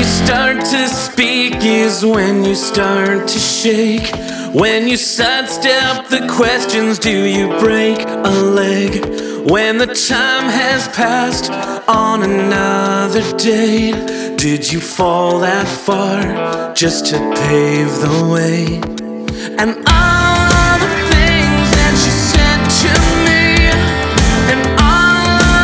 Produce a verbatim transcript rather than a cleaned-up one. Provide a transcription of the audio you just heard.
start to speak is when you start to shake. When you sidestep the questions, do you break a leg? When the time has passed on another day, did you fall that far just to pave the way? And I